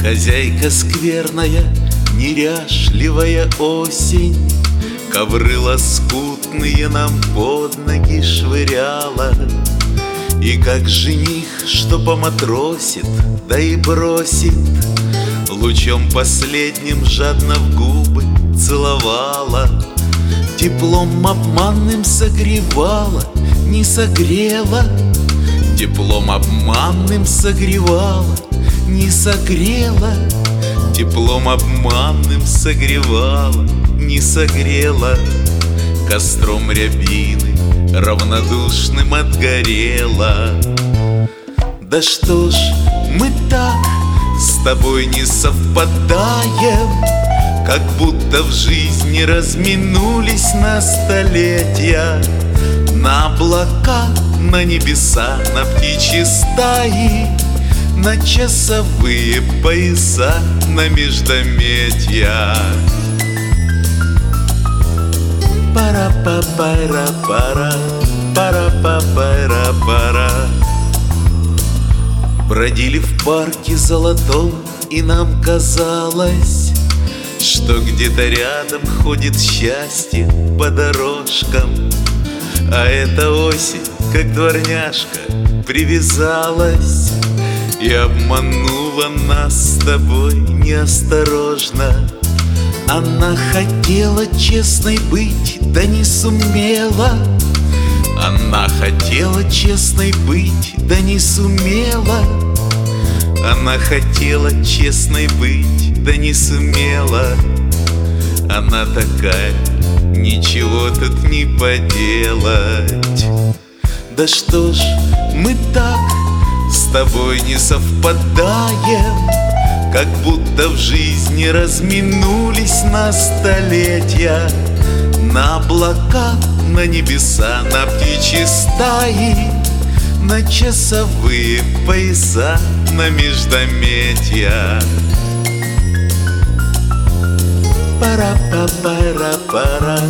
Хозяйка скверная, неряшливая осень, ковры лоскутные нам под ноги швыряла. И как жених, что поматросит, да и бросит, лучом последним жадно в губы целовала. Теплом обманным согревала, не согрела. Теплом обманным согревала, не согрела. Теплом обманным согревала, не согрела. Костром рябины равнодушным отгорела. Да что ж мы так с тобой не совпадаем, как будто в жизни разминулись на столетия. На облака, на небеса, на птичьи стаи, на часовые пояса, на междометия. Пара-па-пара-пара, пара-па-пара-пара. Бродили в парке золотом, и нам казалось, что где-то рядом ходит счастье по дорожкам. А эта осень, как дворняжка, привязалась и обманула нас с тобой неосторожно. Она хотела честной быть, да не сумела. Она хотела честной быть, да не сумела. Она хотела честной быть, да не сумела. Она такая, ничего тут не поделать. Да что ж мы так с тобой не совпадаем, как будто в жизни разминулись на столетия. На облака, на небеса, на птичьи стаи, на часовые пояса, на междометия. Пара-па-пара-пара,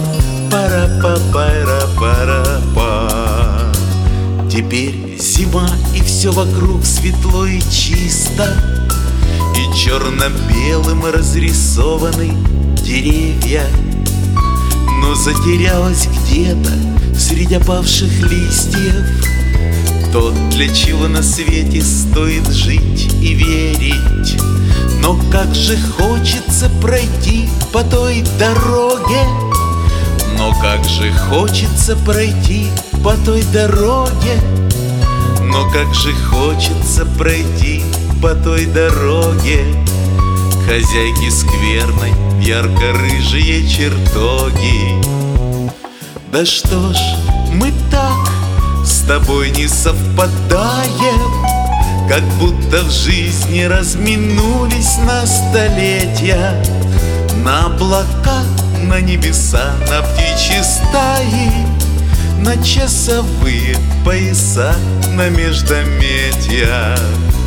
пара-па-пара-пара-па. Теперь зима, и все вокруг светло и чисто, и черно-белым разрисованы деревья. Но затерялась где-то среди опавших листьев то, для чего на свете стоит жить и верить. Но как же хочется пройти по той дороге, но как же хочется пройти по той дороге, но как же хочется пройти по той дороге. Хозяйки скверной в ярко-рыжие чертоги. Да что ж мы так с тобой не совпадаем, как будто в жизни разминулись на столетия. На облака, на небеса, на птичьи стаи, на часовые пояса, на междометия.